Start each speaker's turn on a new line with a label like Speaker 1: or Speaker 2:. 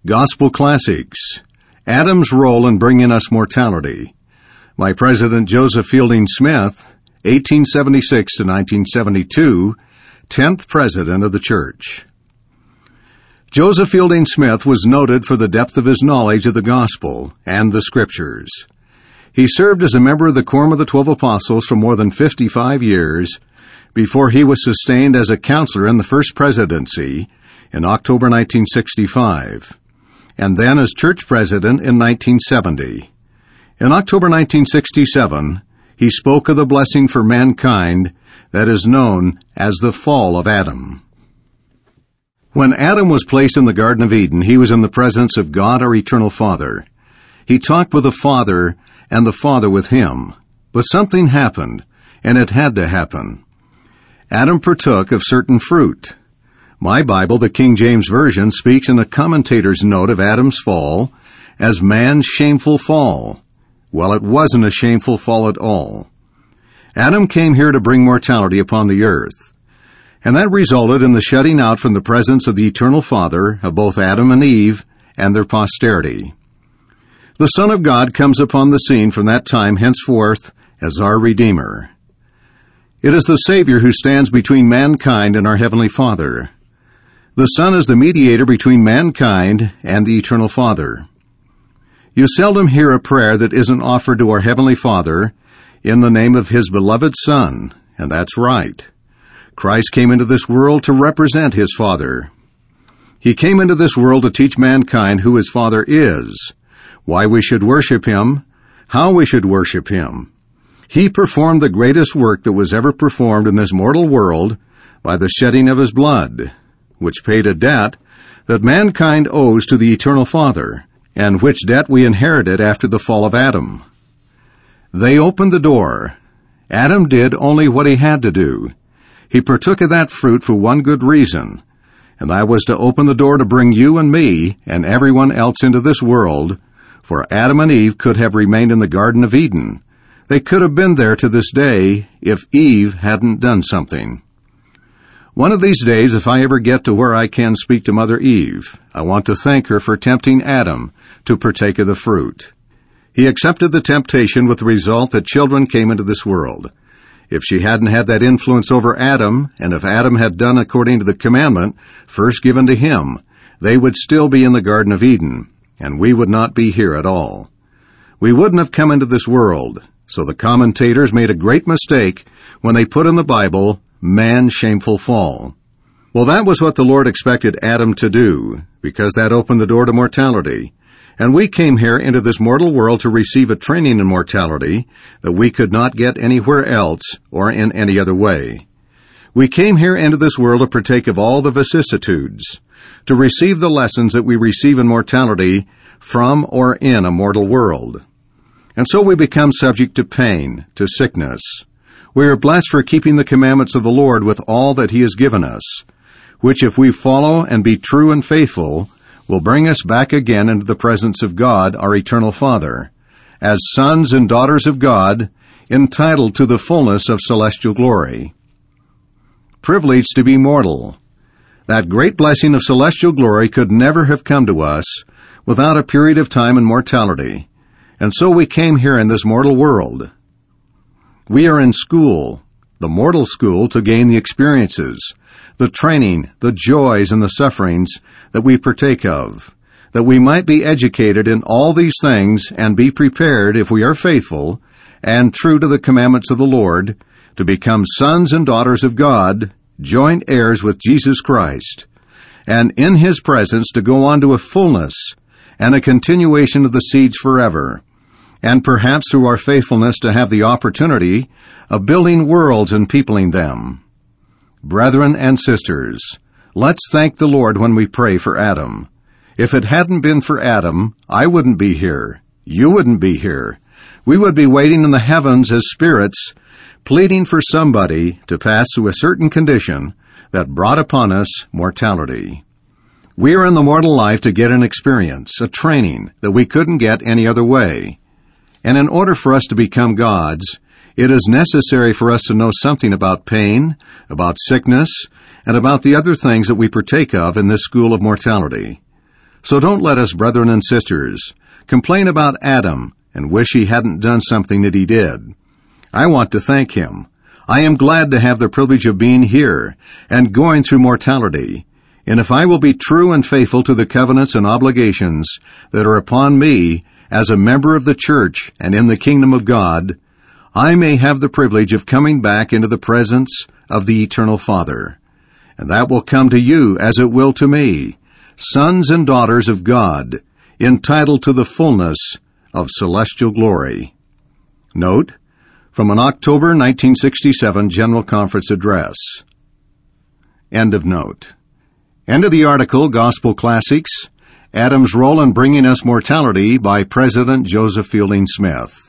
Speaker 1: Gospel Classics, Adam's Role in Bringing Us Mortality, by President Joseph Fielding Smith, 1876 to 1972, 10th President of the Church. Joseph Fielding Smith was noted for the depth of his knowledge of the Gospel and the Scriptures. He served as a member of the Quorum of the 12 Apostles for more than 55 years before he was sustained as a counselor in the First Presidency in October 1965, and then as church president in 1970. In October 1967, he spoke of the blessing for mankind that is known as the fall of Adam. When Adam was placed in the Garden of Eden, he was in the presence of God, our eternal Father. He talked with the Father and the Father with him. But something happened, and it had to happen. Adam partook of certain fruit. My Bible, the King James Version, speaks in a commentator's note of Adam's fall as man's shameful fall. Well, it wasn't a shameful fall at all. Adam came here to bring mortality upon the earth, and that resulted in the shutting out from the presence of the eternal Father of both Adam and Eve and their posterity. The Son of God comes upon the scene from that time henceforth as our Redeemer. It is the Savior who stands between mankind and our Heavenly Father. The Son is the mediator between mankind and the Eternal Father. You seldom hear a prayer that isn't offered to our Heavenly Father in the name of His beloved Son, and that's right. Christ came into this world to represent His Father. He came into this world to teach mankind who His Father is, why we should worship Him, how we should worship Him. He performed the greatest work that was ever performed in this mortal world by the shedding of His blood, which paid a debt that mankind owes to the Eternal Father, and which debt we inherited after the fall of Adam. They opened the door. Adam did only what he had to do. He partook of that fruit for one good reason, and that was to open the door to bring you and me and everyone else into this world, for Adam and Eve could have remained in the Garden of Eden. They could have been there to this day if Eve hadn't done something. One of these days, if I ever get to where I can speak to Mother Eve, I want to thank her for tempting Adam to partake of the fruit. He accepted the temptation with the result that children came into this world. If she hadn't had that influence over Adam, and if Adam had done according to the commandment first given to him, they would still be in the Garden of Eden, and we would not be here at all. We wouldn't have come into this world, so the commentators made a great mistake when they put in the Bible, man's shameful fall. Well, that was what the Lord expected Adam to do, because that opened the door to mortality. And we came here into this mortal world to receive a training in mortality that we could not get anywhere else or in any other way. We came here into this world to partake of all the vicissitudes, to receive the lessons that we receive in mortality from or in a mortal world. And so we become subject to pain, to sickness. We are blessed for keeping the commandments of the Lord with all that He has given us, which if we follow and be true and faithful, will bring us back again into the presence of God, our eternal Father, as sons and daughters of God, entitled to the fullness of celestial glory. Privileged to be mortal. That great blessing of celestial glory could never have come to us without a period of time in mortality, and so we came here in this mortal world. We are in school, the mortal school, to gain the experiences, the training, the joys, and the sufferings that we partake of, that we might be educated in all these things and be prepared, if we are faithful and true to the commandments of the Lord, to become sons and daughters of God, joint heirs with Jesus Christ, and in His presence to go on to a fullness and a continuation of the seeds forever, and perhaps through our faithfulness to have the opportunity of building worlds and peopling them. Brethren and sisters, let's thank the Lord when we pray for Adam. If it hadn't been for Adam, I wouldn't be here. You wouldn't be here. We would be waiting in the heavens as spirits, pleading for somebody to pass through a certain condition that brought upon us mortality. We are in the mortal life to get an experience, a training that we couldn't get any other way. And in order for us to become God's, it is necessary for us to know something about pain, about sickness, and about the other things that we partake of in this school of mortality. So don't let us, brethren and sisters, complain about Adam and wish he hadn't done something that he did. I want to thank him. I am glad to have the privilege of being here and going through mortality. And if I will be true and faithful to the covenants and obligations that are upon me as a member of the church and in the kingdom of God, I may have the privilege of coming back into the presence of the Eternal Father. And that will come to you as it will to me, sons and daughters of God, entitled to the fullness of celestial glory. Note, from an October 1967 General Conference address. End of note. End of the article, Gospel Classics, Adam's Role in Bringing Us Mortality by President Joseph Fielding Smith.